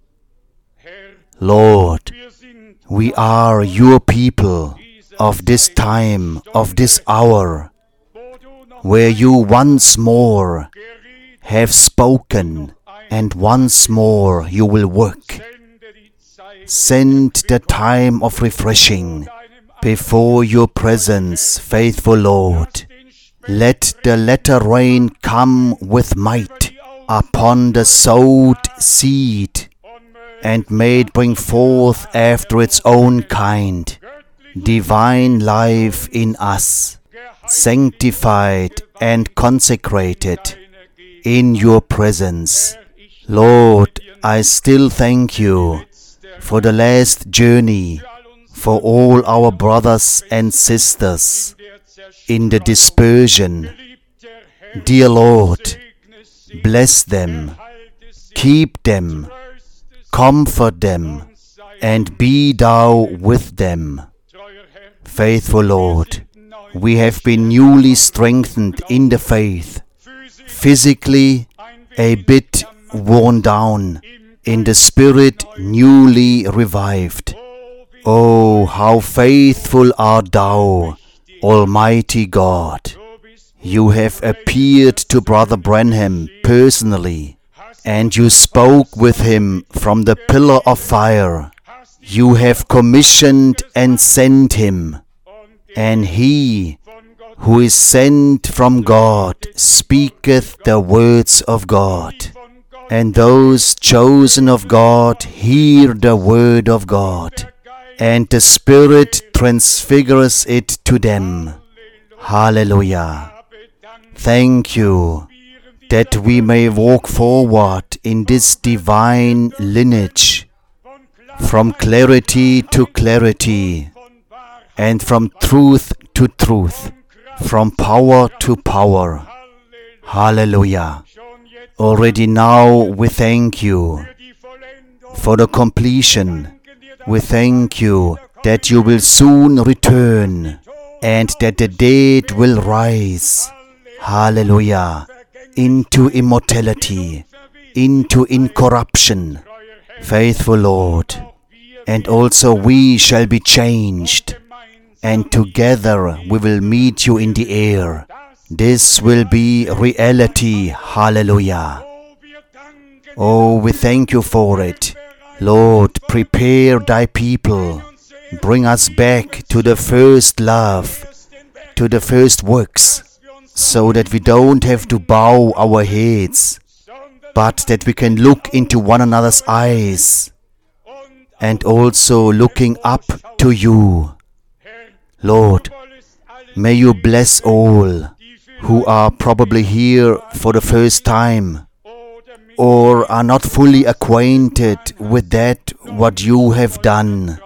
Herr, Lord, wir sind we are your people of this time, of this hour, wo du noch where you once more geriet, have spoken, and once more you will work. sende die Zeit Send the time of refreshing deinem before your presence, faithful Lord. den Let the latter rain come with might upon the sowed seed, and may it bring forth after its own kind divine life in us, sanctified and consecrated in your presence. Lord, I still thank you for the last journey, for all our brothers and sisters in the dispersion. Dear Lord, bless them, keep them, comfort them, and be thou with them. Faithful Lord, we have been newly strengthened in the faith, physically a bit worn down, in the spirit newly revived. Oh, how faithful art thou, Almighty God! You have appeared to Brother Branham personally, and you spoke with him from the pillar of fire. You have commissioned and sent him, and he who is sent from God speaketh the words of God, and those chosen of God hear the word of God, and the Spirit transfigures it to them. Hallelujah! Thank you that we may walk forward in this divine lineage, from clarity to clarity, and from truth to truth, from power to power. Hallelujah! Already now we thank you for the completion. We thank you that you will soon return, and that the dead will rise. Hallelujah! Into immortality, into incorruption. Faithful Lord, and also we shall be changed, and together we will meet you in the air. This will be reality. Hallelujah! Oh, we thank you for it. Lord, prepare thy people. Bring us back to the first love, to the first works, so that we don't have to bow our heads, but that we can look into one another's eyes, and also looking up to you. Lord, may you bless all who are probably here for the first time, or are not fully acquainted with that what you have done.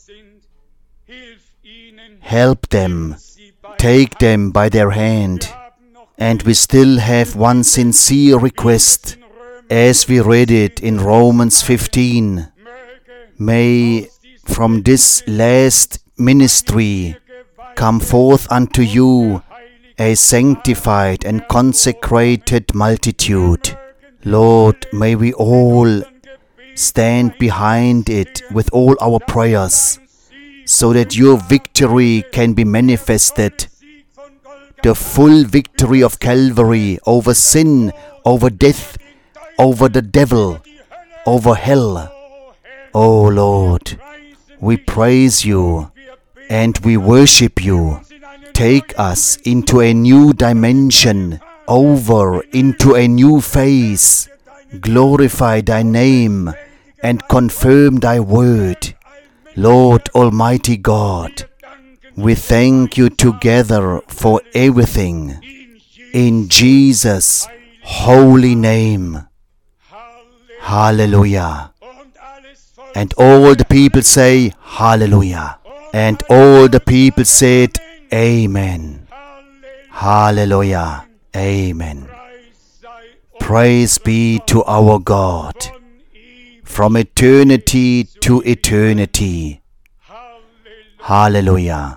Help them, take them by their hand. And we still have one sincere request, as we read it in Romans fifteen. May from this last ministry come forth unto you a sanctified and consecrated multitude. Lord, may we all stand behind it with all our prayers, so that your victory can be manifested, the full victory of Calvary over sin, over death, over the devil, over hell. Oh Lord, we praise you and we worship you. Take us into a new dimension, over into a new phase. Glorify thy name and confirm thy word. Lord Almighty God, we thank you together for everything. In Jesus' holy name. Hallelujah. And all the people say, Hallelujah. And all the people said, Amen. Hallelujah. Amen. Praise be to our God, from eternity to eternity. Hallelujah.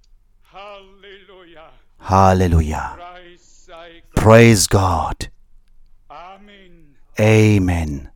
Hallelujah. Praise God. Amen.